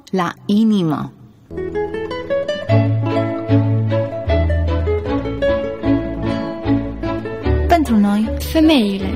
la inimă. Pentru noi, femeile.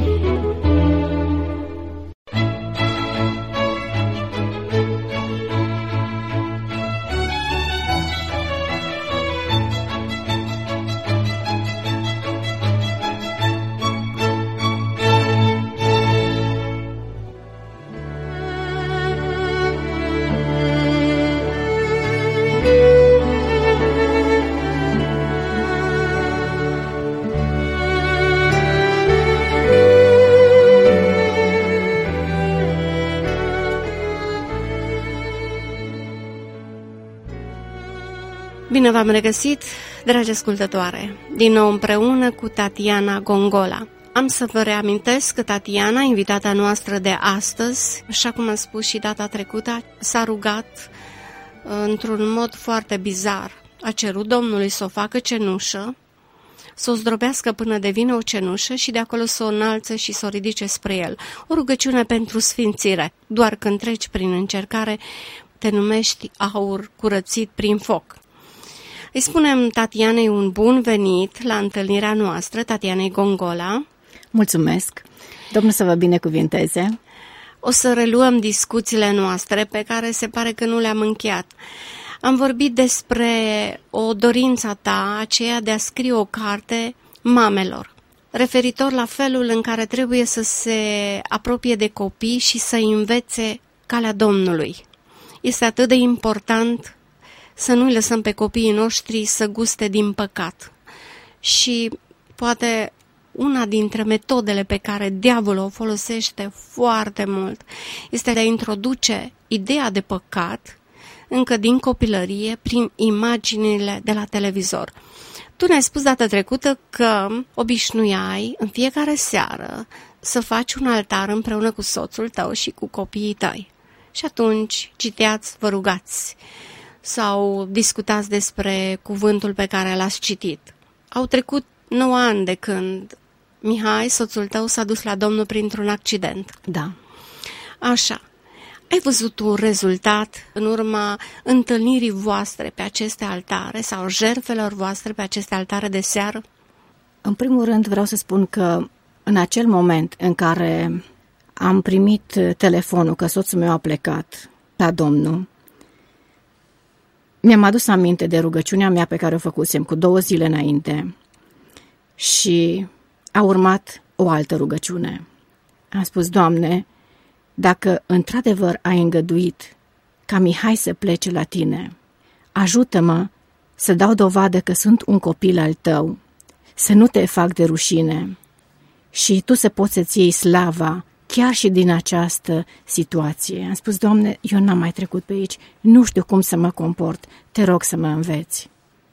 Bine v-am regăsit, dragi ascultătoare, din nou împreună cu Tatiana Gongola. Am să vă reamintesc că Tatiana, invitata noastră de astăzi, așa cum am spus și data trecută, s-a rugat într-un mod foarte bizar. A cerut Domnului să o facă cenușă, să o zdrobească până devine o cenușă și de acolo să o înalțe și să o ridice spre el. O rugăciune pentru sfințire. Doar când treci prin încercare, te numești aur curățit prin foc. Îi spunem Tatianei un bun venit la întâlnirea noastră, Tatianei Gongola. Mulțumesc! Domnul să vă binecuvinteze! O să reluăm discuțiile noastre pe care se pare că nu le-am încheiat. Am vorbit despre o dorință ta, aceea de a scrie o carte mamelor, referitor la felul în care trebuie să se apropie de copii și să învețe calea Domnului. Este atât de important să nu-i lăsăm pe copiii noștri să guste din păcat. Și poate una dintre metodele pe care diavolul o folosește foarte mult este de a introduce ideea de păcat încă din copilărie prin imaginile de la televizor. Tu ne-ai spus data trecută că obișnuiai în fiecare seară să faci un altar împreună cu soțul tău și cu copiii tăi. Și atunci citeați, vă rugați sau discutați despre cuvântul pe care l-ați citit. Au trecut 9 ani de când Mihai, soțul tău, s-a dus la Domnul printr-un accident. Da. Așa. Ai văzut un rezultat în urma întâlnirii voastre pe aceste altare sau jertfelor voastre pe aceste altare de seară? În primul rând vreau să spun că în acel moment în care am primit telefonul că soțul meu a plecat la Domnul, mi-am adus aminte de rugăciunea mea pe care o făcusem cu 2 zile înainte și a urmat o altă rugăciune. Am spus: Doamne, dacă într-adevăr ai îngăduit ca Mihai să plece la Tine, ajută-mă să dau dovadă că sunt un copil al Tău, să nu te fac de rușine și Tu să poți să-ți iei slava chiar și din această situație. Am spus: Doamne, eu n-am mai trecut pe aici, nu știu cum să mă comport, Te rog să mă înveți.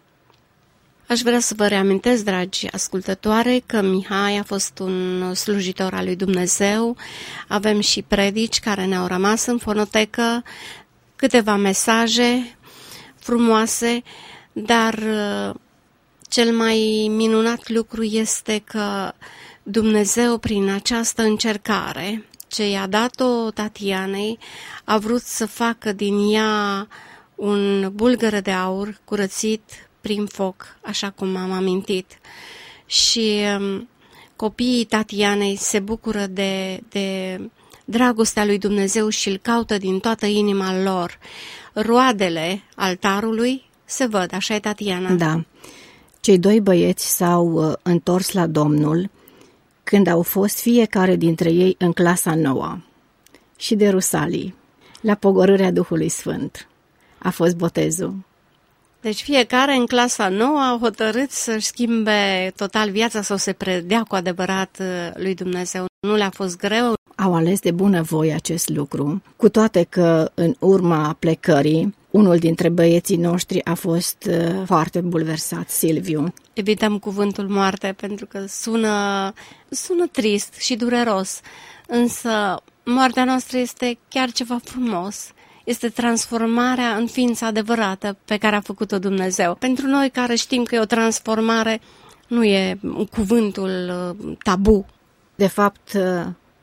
Aș vrea să vă reamintesc, dragi ascultătoare, că Mihai a fost un slujitor al lui Dumnezeu. Avem și predici care ne-au rămas în fonotecă, câteva mesaje frumoase, dar cel mai minunat lucru este că Dumnezeu, prin această încercare ce i-a dat-o Tatianei, a vrut să facă din ea un bulgăre de aur curățit prin foc, așa cum am amintit. Și copiii Tatianei se bucură de dragostea lui Dumnezeu și îl caută din toată inima lor. Roadele altarului se văd, așa e, Tatiana? Da. Cei 2 băieți s-au întors la Domnul când au fost fiecare dintre ei în clasa 9 și de Rusalii, la pogorârea Duhului Sfânt. A fost botezul. Deci fiecare în clasa 9 a hotărât să-și schimbe total viața sau să predea cu adevărat lui Dumnezeu. Nu le-a fost greu? Au ales de bunăvoie acest lucru, cu toate că în urma plecării, unul dintre băieții noștri a fost foarte bulversat, Silviu. Evităm cuvântul moarte pentru că sună trist și dureros, însă moartea noastră este chiar ceva frumos. Este transformarea în ființa adevărată pe care a făcut-o Dumnezeu. Pentru noi care știm că e o transformare, nu e cuvântul tabu. De fapt,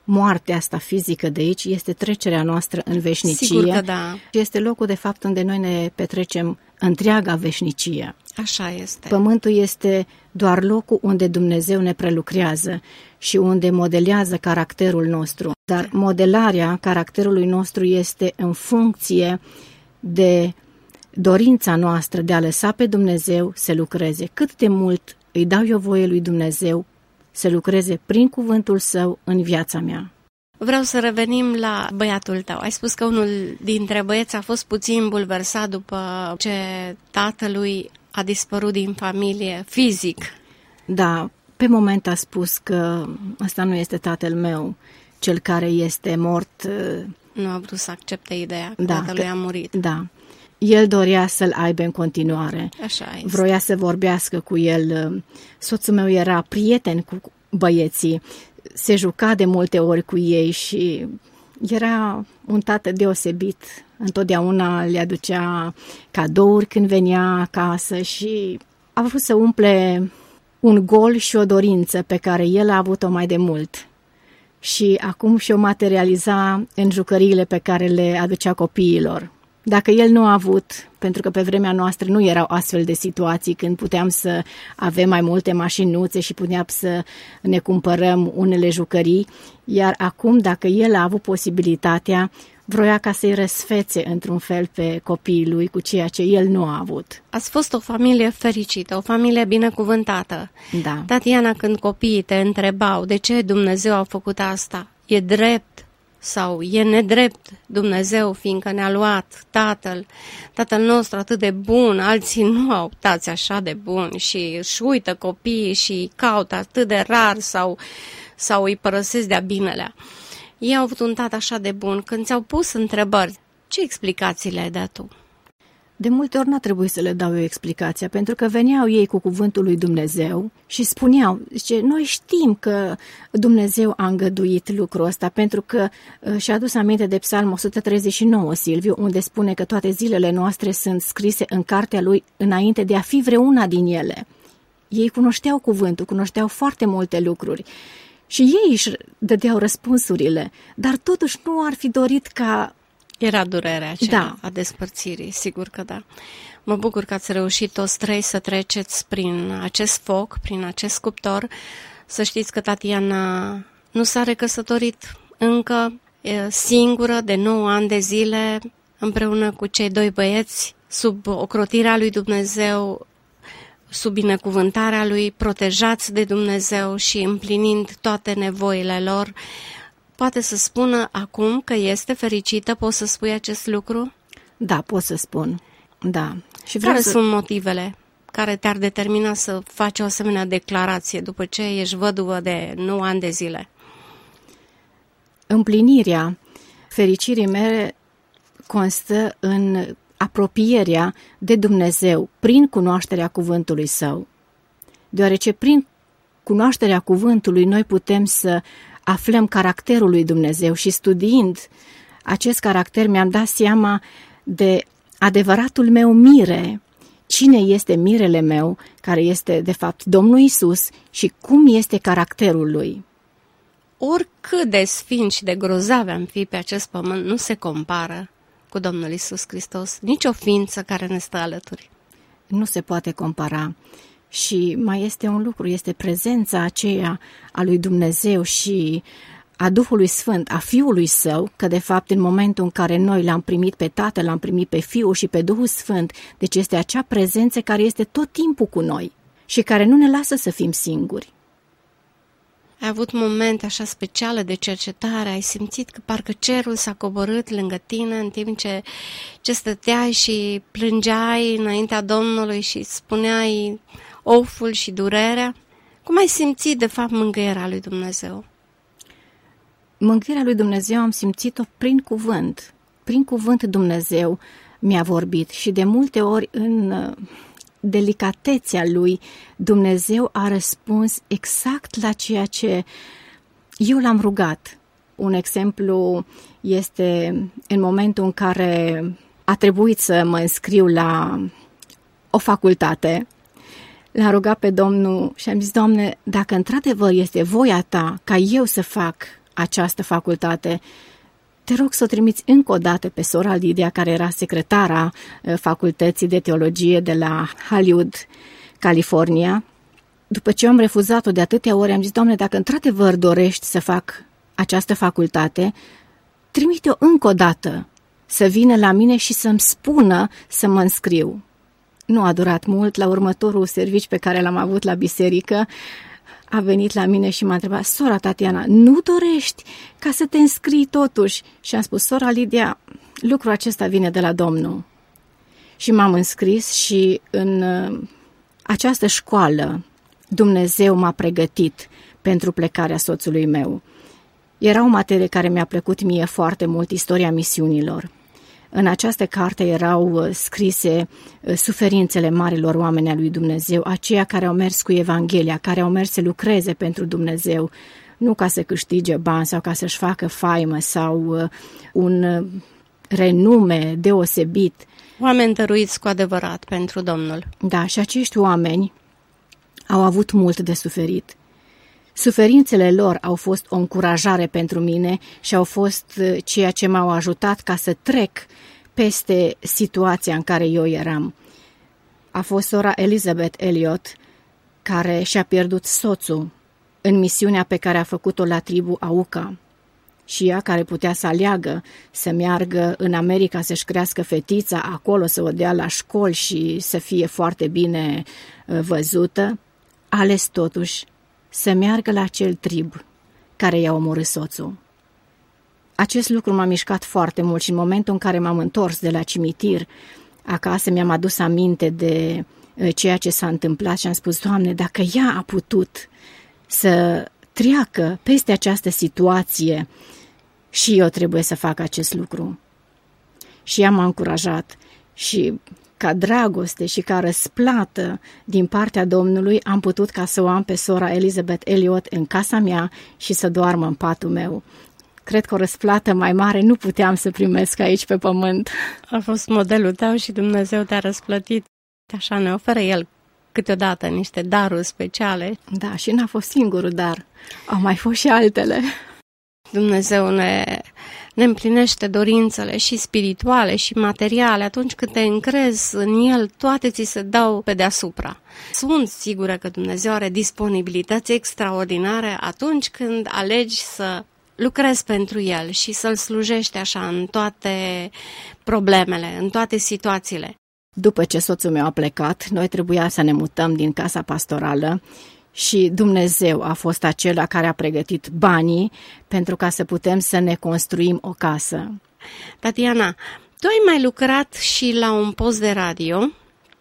moartea asta fizică de aici, este trecerea noastră în veșnicie. Sigur că da. Este locul, de fapt, unde noi ne petrecem întreaga veșnicie. Așa este. Pământul este doar locul unde Dumnezeu ne prelucrează și unde modelează caracterul nostru. Dar modelarea caracterului nostru este în funcție de dorința noastră de a lăsa pe Dumnezeu să lucreze. Cât de mult îi dau eu voie lui Dumnezeu să lucreze prin cuvântul Său în viața mea. Vreau să revenim la băiatul tău. Ai spus că unul dintre băieți a fost puțin bulversat după ce tatălui a dispărut din familie fizic. Da, pe moment a spus că ăsta nu este tatăl meu, cel care este mort. Nu a vrut să accepte ideea că Da, tatălui a murit. Da. El dorea să-l aibă în continuare. Așa este. Vroia să vorbească cu el. Soțul meu era prieten cu băieții, se juca de multe ori cu ei și era un tată deosebit. Întotdeauna le aducea cadouri când venea acasă și a vrut să umple un gol și o dorință pe care el a avut-o mai de mult. Și acum și-o materializa în jucăriile pe care le aducea copiilor. Dacă el nu a avut, pentru că pe vremea noastră nu erau astfel de situații când puteam să avem mai multe mașinuțe și puteam să ne cumpărăm unele jucării, iar acum, dacă el a avut posibilitatea, vroia ca să-i răsfețe într-un fel pe copiii lui cu ceea ce el nu a avut. Ați fost o familie fericită, o familie binecuvântată. Da. Tatiana, când copiii te întrebau de ce Dumnezeu a făcut asta, e drept sau e nedrept Dumnezeu, fiindcă ne-a luat tatăl nostru atât de bun, alții nu au tați așa de buni și își uită copiii și îi caută atât de rar sau îi părăsesc de-a binelea. Ei au avut un tată așa de bun. Când ți-au pus întrebări, ce explicații le-ai dat tu? De multe ori n-a trebuit să le dau eu explicația, pentru că veneau ei cu cuvântul lui Dumnezeu și spuneau, zice, noi știm că Dumnezeu a îngăduit lucrul ăsta, pentru că și-a adus aminte de Psalm 139, Silviu, unde spune că toate zilele noastre sunt scrise în cartea lui înainte de a fi vreuna din ele. Ei cunoșteau cuvântul, cunoșteau foarte multe lucruri și ei își dădeau răspunsurile, dar totuși nu ar fi dorit ca... Era durerea aceea Da. a despărțirii, sigur că da. Mă bucur că ați reușit toți trei să treceți prin acest foc, prin acest cuptor. Să știți că Tatiana nu s-a recăsătorit încă, e singură de 9 ani de zile, împreună cu cei doi băieți, sub ocrotirea lui Dumnezeu, sub binecuvântarea lui, protejați de Dumnezeu și împlinind toate nevoile lor. Poate să spună acum că este fericită? Poți să spui acest lucru? Da, pot să spun. Da. Și vreau Care să... sunt motivele care te-ar determina să faci o asemenea declarație după ce ești văduvă de 9 ani de zile? Împlinirea fericirii mele constă în apropierea de Dumnezeu prin cunoașterea cuvântului Său. Deoarece prin cunoașterea cuvântului noi putem să aflăm caracterul lui Dumnezeu și studiind acest caracter mi-am dat seama de adevăratul meu mire. Cine este mirele meu, care este de fapt Domnul Iisus și cum este caracterul lui. Oricât de sfinți și de grozavi am fi pe acest pământ, nu se compară cu Domnul Iisus Hristos, nicio ființă care ne stă alături. Nu se poate compara. Și mai este un lucru, este prezența aceea a lui Dumnezeu și a Duhului Sfânt, a Fiului Său, că de fapt în momentul în care noi l-am primit pe Tatăl, l-am primit pe Fiul și pe Duhul Sfânt, deci este acea prezență care este tot timpul cu noi și care nu ne lasă să fim singuri. Ai avut momente așa speciale de cercetare, ai simțit că parcă cerul s-a coborât lângă tine în timp ce stăteai și plângeai înaintea Domnului și spuneai oful și durerea? Cum ai simțit de fapt mângâierea lui Dumnezeu? Mângâierea lui Dumnezeu am simțit-o prin cuvânt. Prin cuvânt Dumnezeu mi-a vorbit și de multe ori în delicatețea lui Dumnezeu a răspuns exact la ceea ce eu l-am rugat. Un exemplu este în momentul în care a trebuit să mă înscriu la o facultate. L-am rugat pe Domnul și am zis, Doamne, dacă într-adevăr este voia Ta ca eu să fac această facultate, te rog să o trimiți încă o dată pe sora Lidia, care era secretara facultății de teologie de la Hollywood, California. După ce am refuzat-o de atâtea ori, am zis: Doamne, dacă într-adevăr dorești să fac această facultate, trimite-o încă o dată să vină la mine și să-mi spună să mă înscriu. Nu a durat mult, la următorul serviciu pe care l-am avut la biserică, a venit la mine și m-a întrebat: Sora Tatiana, nu dorești ca să te înscrii totuși? Și am spus: Sora Lidia, lucrul acesta vine de la Domnul. Și m-am înscris și în această școală Dumnezeu m-a pregătit pentru plecarea soțului meu. Era o materie care mi-a plăcut mie foarte mult, istoria misiunilor. În această carte erau scrise suferințele marilor oameni ai lui Dumnezeu, aceia care au mers cu Evanghelia, care au mers să lucreze pentru Dumnezeu, nu ca să câștige bani sau ca să-și facă faimă sau un renume deosebit. Oameni dăruiți cu adevărat pentru Domnul. Da, și acești oameni au avut mult de suferit. Suferințele lor au fost o încurajare pentru mine și au fost ceea ce m-au ajutat ca să trec peste situația în care eu eram. A fost sora Elizabeth Elliot, care și-a pierdut soțul în misiunea pe care a făcut-o la tribu Auca. Și ea, care putea să aleagă să meargă în America să-și crească fetița, acolo să o dea la școli și să fie foarte bine văzută, a ales totuși să meargă la acel trib care i-a omorât soțul. Acest lucru m-a mișcat foarte mult și în momentul în care m-am întors de la cimitir acasă, mi-am adus aminte de ceea ce s-a întâmplat și am spus: Doamne, dacă ea a putut să treacă peste această situație, și eu trebuie să fac acest lucru. Și ea m-a încurajat și ca dragoste și ca răsplată din partea Domnului am putut ca să o am pe sora Elizabeth Elliot în casa mea și să doarmă în patul meu. Cred că o răsplată mai mare nu puteam să primesc aici pe pământ. A fost modelul tău și Dumnezeu te-a răsplătit. Așa ne oferă El câteodată niște daruri speciale. Da, și n-a fost singurul dar. Au mai fost și altele. Dumnezeu ne împlinește dorințele și spirituale și materiale. Atunci când te încrezi în El, toate ți se dau pe deasupra. Sunt sigură că Dumnezeu are disponibilități extraordinare atunci când alegi să lucrezi pentru El și să-L slujești așa în toate problemele, în toate situațiile. După ce soțul meu a plecat, noi trebuia să ne mutăm din casa pastorală și Dumnezeu a fost acela care a pregătit banii pentru ca să putem să ne construim o casă. Tatiana, tu ai mai lucrat și la un post de radio?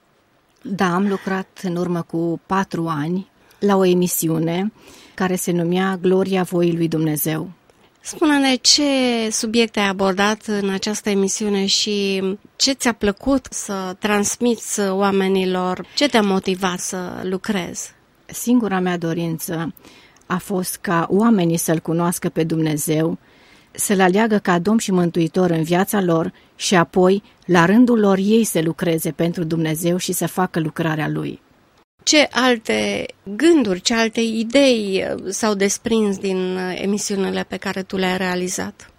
Da, am lucrat în urmă cu 4 ani la o emisiune care se numea Gloria Voii lui Dumnezeu. Spune-ne ce subiecte ai abordat în această emisiune și ce ți-a plăcut să transmiți oamenilor, ce te-a motivat să lucrezi? Singura mea dorință a fost ca oamenii să-L cunoască pe Dumnezeu, să-L aleagă ca Domn și Mântuitor în viața lor și apoi, la rândul lor, ei să lucreze pentru Dumnezeu și să facă lucrarea Lui. Ce alte gânduri, ce alte idei s-au desprins din emisiunile pe care tu le-ai realizat?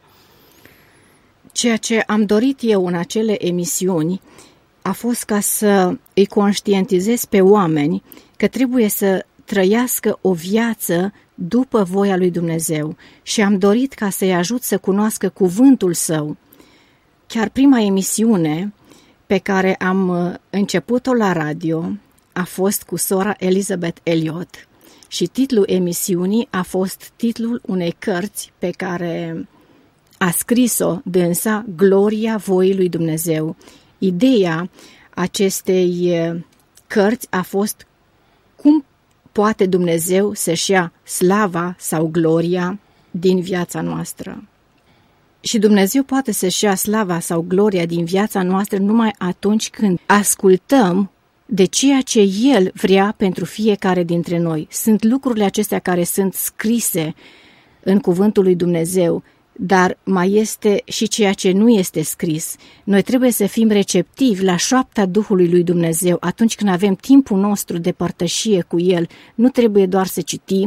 Ceea ce am dorit eu în acele emisiuni a fost ca să îi conștientizez pe oameni că trebuie să trăiască o viață după voia lui Dumnezeu și am dorit ca să-i ajut să cunoască cuvântul Său. Chiar prima emisiune pe care am început-o la radio a fost cu sora Elizabeth Elliot și titlul emisiunii a fost titlul unei cărți pe care a scris-o dânsa, Gloria Voii lui Dumnezeu. Ideea acestei cărți a fost cum poate Dumnezeu să-și ia slava sau gloria din viața noastră. Și Dumnezeu poate să-și ia slava sau gloria din viața noastră numai atunci când ascultăm de ceea ce El vrea pentru fiecare dintre noi. Sunt lucrurile acestea care sunt scrise în cuvântul lui Dumnezeu, dar mai este și ceea ce nu este scris. Noi trebuie să fim receptivi la șoapta Duhului lui Dumnezeu atunci când avem timpul nostru de părtășie cu El. Nu trebuie doar să citim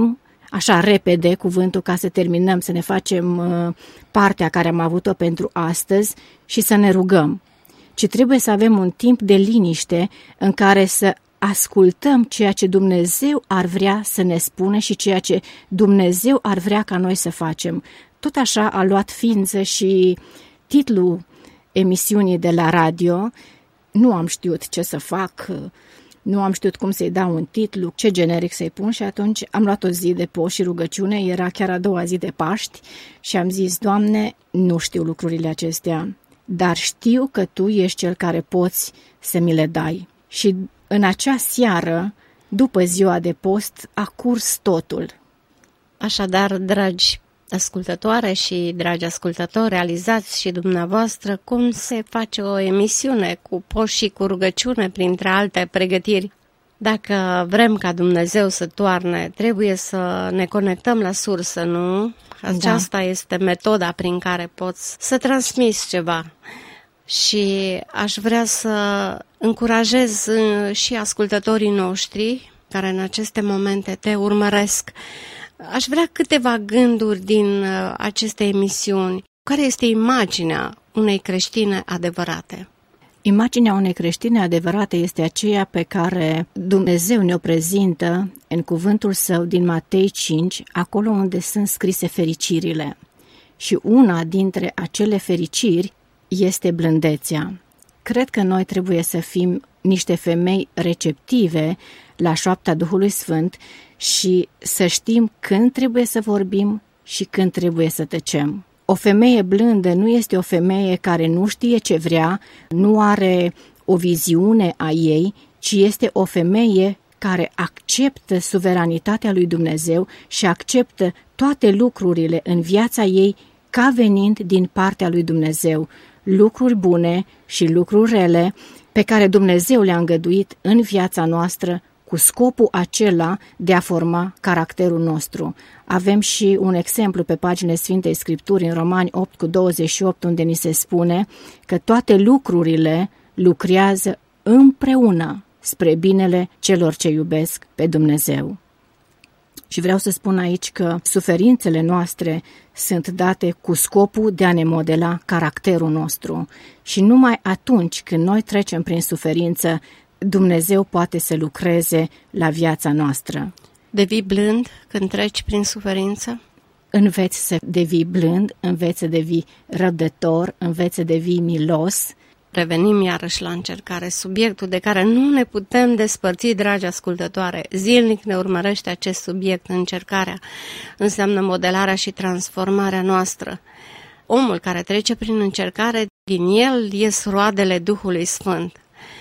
așa repede cuvântul ca să terminăm, să ne facem partea care am avut-o pentru astăzi și să ne rugăm, ci trebuie să avem un timp de liniște în care să ascultăm ceea ce Dumnezeu ar vrea să ne spună și ceea ce Dumnezeu ar vrea ca noi să facem. Tot așa a luat ființă și titlul emisiunii de la radio. Nu am știut ce să fac, nu am știut cum să-i dau un titlu, ce generic să-i pun și atunci am luat o zi de post și rugăciune, era chiar a doua zi de Paști și am zis, Doamne, nu știu lucrurile acestea, dar știu că Tu ești Cel care poți să mi le dai. Și în acea seară, după ziua de post, a curs totul. Așadar, dragi ascultătoare și dragi ascultători, realizați și dumneavoastră cum se face o emisiune cu post și cu rugăciune, printre alte pregătiri. Dacă vrem ca Dumnezeu să toarne, trebuie să ne conectăm la sursă, nu? Aceasta este metoda prin care poți să transmiți ceva. Și aș vrea să încurajez și ascultătorii noștri care în aceste momente te urmăresc. Aș vrea câteva gânduri din aceste emisiuni. Care este imaginea unei creștine adevărate? Imaginea unei creștine adevărate este aceea pe care Dumnezeu ne-o prezintă în cuvântul Său din Matei 5, acolo unde sunt scrise fericirile. Și una dintre acele fericiri este blândețea. Cred că noi trebuie să fim niște femei receptive la șoapta Duhului Sfânt și să știm când trebuie să vorbim și când trebuie să tăcem. O femeie blândă nu este o femeie care nu știe ce vrea, nu are o viziune a ei, ci este o femeie care acceptă suveranitatea lui Dumnezeu și acceptă toate lucrurile în viața ei ca venind din partea lui Dumnezeu, lucruri bune și lucruri rele pe care Dumnezeu le-a îngăduit în viața noastră cu scopul acela de a forma caracterul nostru. Avem și un exemplu pe paginile Sfintei Scripturi în Romani 8:28, unde ni se spune că toate lucrurile lucrează împreună spre binele celor ce iubesc pe Dumnezeu. Și vreau să spun aici că suferințele noastre sunt date cu scopul de a ne modela caracterul nostru și numai atunci când noi trecem prin suferință, Dumnezeu poate să lucreze la viața noastră. Devii blând când treci prin suferință? Înveți să devii blând, înveți să devii răbdător, înveți să devii milos. Revenim iarăși la încercare, subiectul de care nu ne putem despărți, dragi ascultătoare. Zilnic ne urmărește acest subiect, încercarea. Înseamnă modelarea și transformarea noastră. Omul care trece prin încercare, din el ies roadele Duhului Sfânt.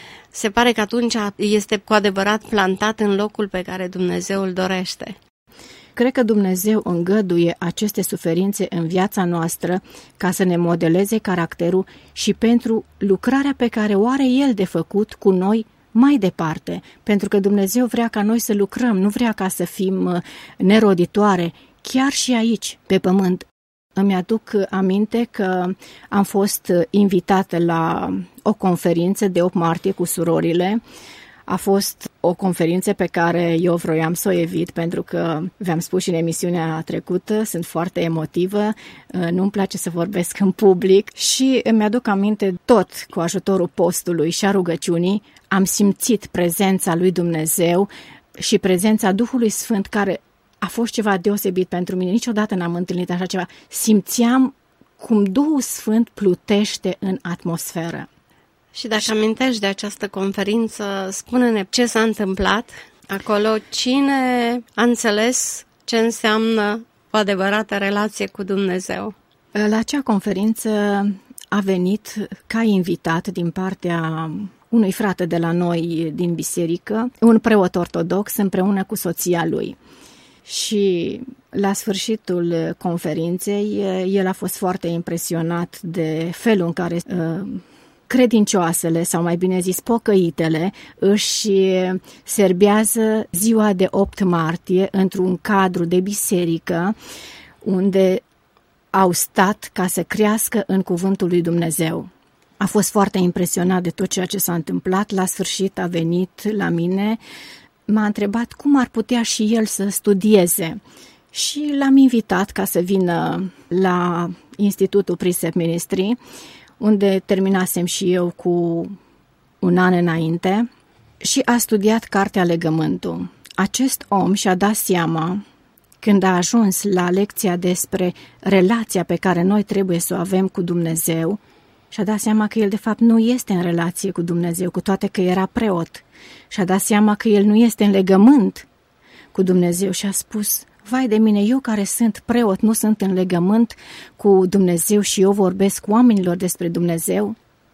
Se pare că atunci este cu adevărat plantat în locul pe care Dumnezeu îl dorește. Cred că Dumnezeu îngăduie aceste suferințe în viața noastră ca să ne modeleze caracterul și pentru lucrarea pe care o are El de făcut cu noi mai departe. Pentru că Dumnezeu vrea ca noi să lucrăm, nu vrea ca să fim neroditoare, chiar și aici, pe pământ. Îmi aduc aminte că am fost invitată la o conferință de 8 martie cu surorile. A fost o conferință pe care eu vroiam să o evit pentru că, v-am spus și în emisiunea trecută, sunt foarte emotivă, nu-mi place să vorbesc în public și îmi aduc aminte tot cu ajutorul postului și a rugăciunii, am simțit prezența lui Dumnezeu și prezența Duhului Sfânt care a fost ceva deosebit pentru mine. Niciodată n-am întâlnit așa ceva. Simțeam cum Duhul Sfânt plutește în atmosferă. Și dacă amintești de această conferință, spune-ne ce s-a întâmplat acolo, cine a înțeles ce înseamnă o adevărată relație cu Dumnezeu. La acea conferință a venit ca invitat din partea unui frate de la noi din biserică, un preot ortodox împreună cu soția lui. Și la sfârșitul conferinței, el a fost foarte impresionat de felul în care credincioasele, sau mai bine zis pocăitele, își serbează ziua de 8 martie într-un cadru de biserică unde au stat ca să crească în cuvântul lui Dumnezeu. A fost foarte impresionat de tot ceea ce s-a întâmplat. La sfârșit a venit la mine, m-a întrebat cum ar putea și el să studieze. și l-am invitat ca să vină la Institutul Precept Ministry, unde terminasem și eu cu un an înainte, și a studiat cartea Legământul. Acest om și-a dat seama, când a ajuns la lecția despre relația pe care noi trebuie să o avem cu Dumnezeu, și-a dat seama că el de fapt nu este în relație cu Dumnezeu, cu toate că era preot. Și-a dat seama că el nu este în legământ cu Dumnezeu și a spus: vai de mine, eu care sunt preot, nu sunt în legământ cu Dumnezeu și eu vorbesc oamenilor despre Dumnezeu?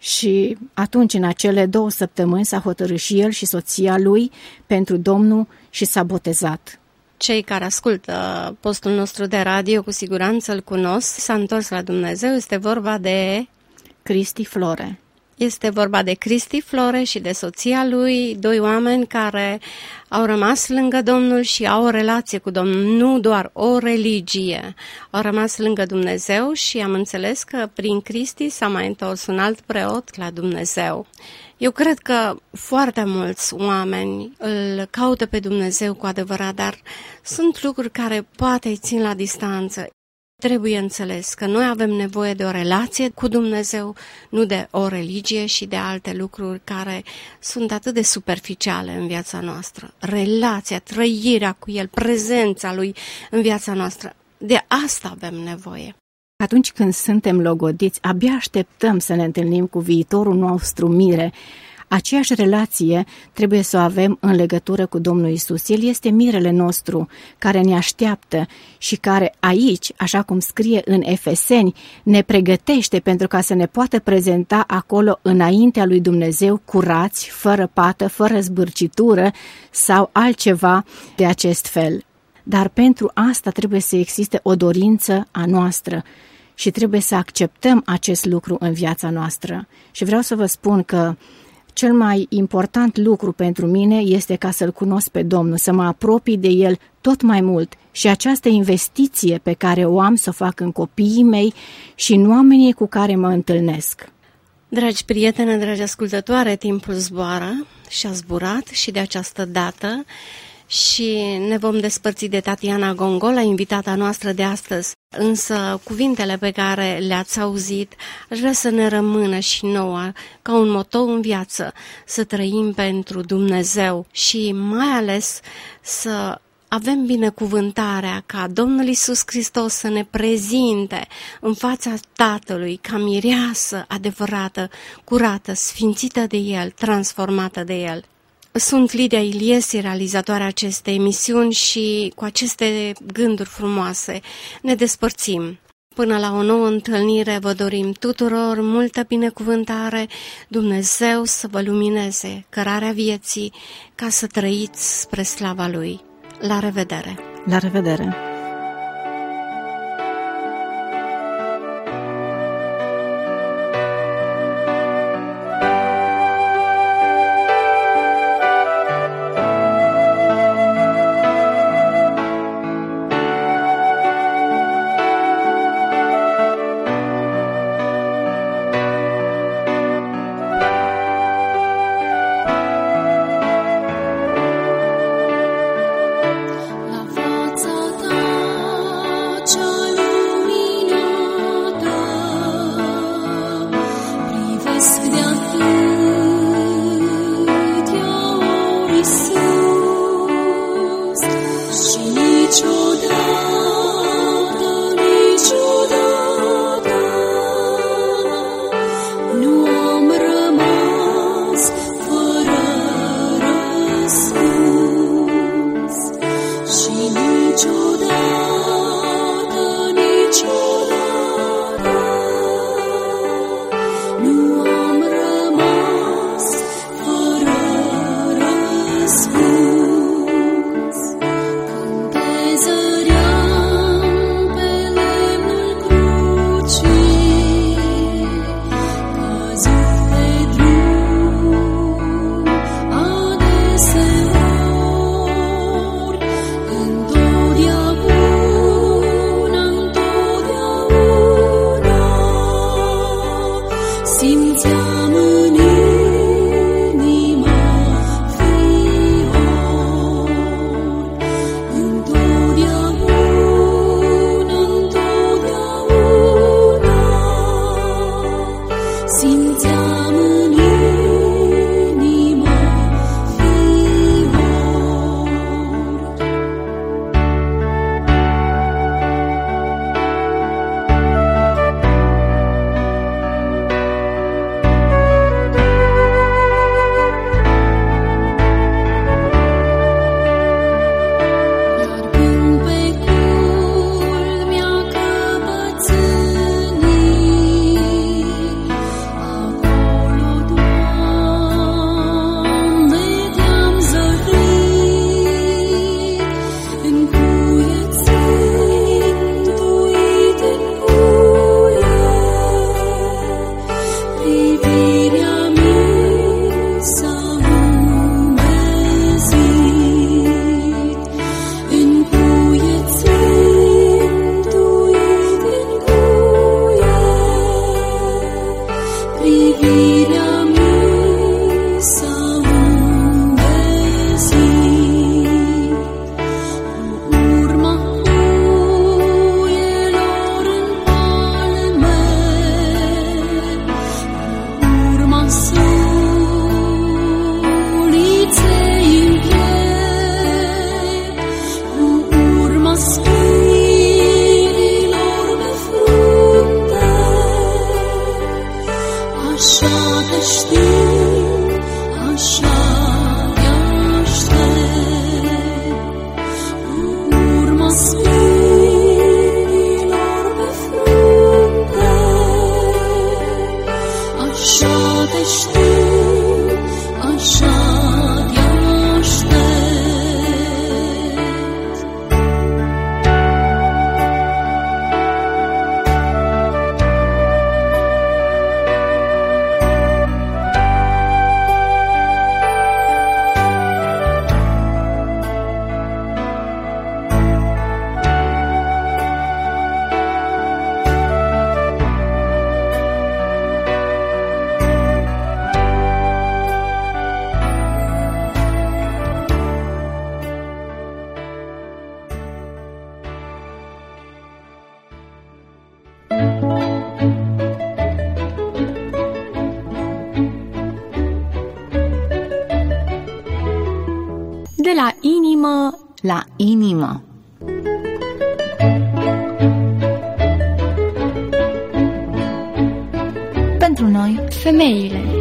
Și atunci, în acele 2 săptămâni, s-a hotărât și el și soția lui pentru Domnul și s-a botezat. Cei care ascultă postul nostru de radio cu siguranță îl cunosc, s-a întors la Dumnezeu, este vorba de Cristi Flore. Este vorba de Cristi Flore și de soția lui, 2 oameni care au rămas lângă Domnul și au o relație cu Domnul, nu doar o religie. Au rămas lângă Dumnezeu și am înțeles că prin Cristi s-a mai întors un alt preot la Dumnezeu. Eu cred că foarte mulți oameni îl caută pe Dumnezeu cu adevărat, dar sunt lucruri care poate îi țin la distanță. Trebuie înțeles că noi avem nevoie de o relație cu Dumnezeu, nu de o religie și de alte lucruri care sunt atât de superficiale în viața noastră. Relația, trăirea cu El, prezența Lui în viața noastră, de asta avem nevoie. Atunci când suntem logodiți, abia așteptăm să ne întâlnim cu viitorul nostru mire. Aceeași relație trebuie să o avem în legătură cu Domnul Isus. El este mirele nostru care ne așteaptă și care aici, așa cum scrie în Efeseni, ne pregătește pentru ca să ne poată prezenta acolo înaintea lui Dumnezeu curați, fără pată, fără zbârcitură sau altceva de acest fel. Dar pentru asta trebuie să existe o dorință a noastră și trebuie să acceptăm acest lucru în viața noastră. Și vreau să vă spun că cel mai important lucru pentru mine este ca să-L cunosc pe Domnul, să mă apropii de El tot mai mult și această investiție pe care o am să o fac în copiii mei și în oamenii cu care mă întâlnesc. Dragi prieteni, dragi ascultătoare, timpul zboară și a zburat și de această dată și ne vom despărți de Tatiana Gongola, invitata noastră de astăzi. Însă cuvintele pe care le-ați auzit, aș vrea să ne rămână și nouă ca un motou în viață, să trăim pentru Dumnezeu și mai ales să avem binecuvântarea ca Domnul Iisus Hristos să ne prezinte în fața Tatălui ca mireasă adevărată, curată, sfințită de El, transformată de El. Sunt Lidia Iliesi, realizatoarea acestei emisiuni și cu aceste gânduri frumoase ne despărțim. Până la o nouă întâlnire vă dorim tuturor multă binecuvântare, Dumnezeu să vă lumineze cărarea vieții ca să trăiți spre slava Lui. La revedere! La revedere! Dio inimă la inimă. Pentru noi, femeile.